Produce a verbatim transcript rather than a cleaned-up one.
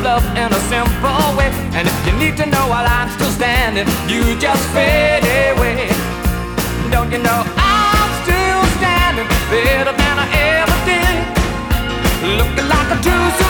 love in a simple way. And if you need to know while I'm still standing, you just fade away. Don't you know I'm still standing better than I ever did, looking like a true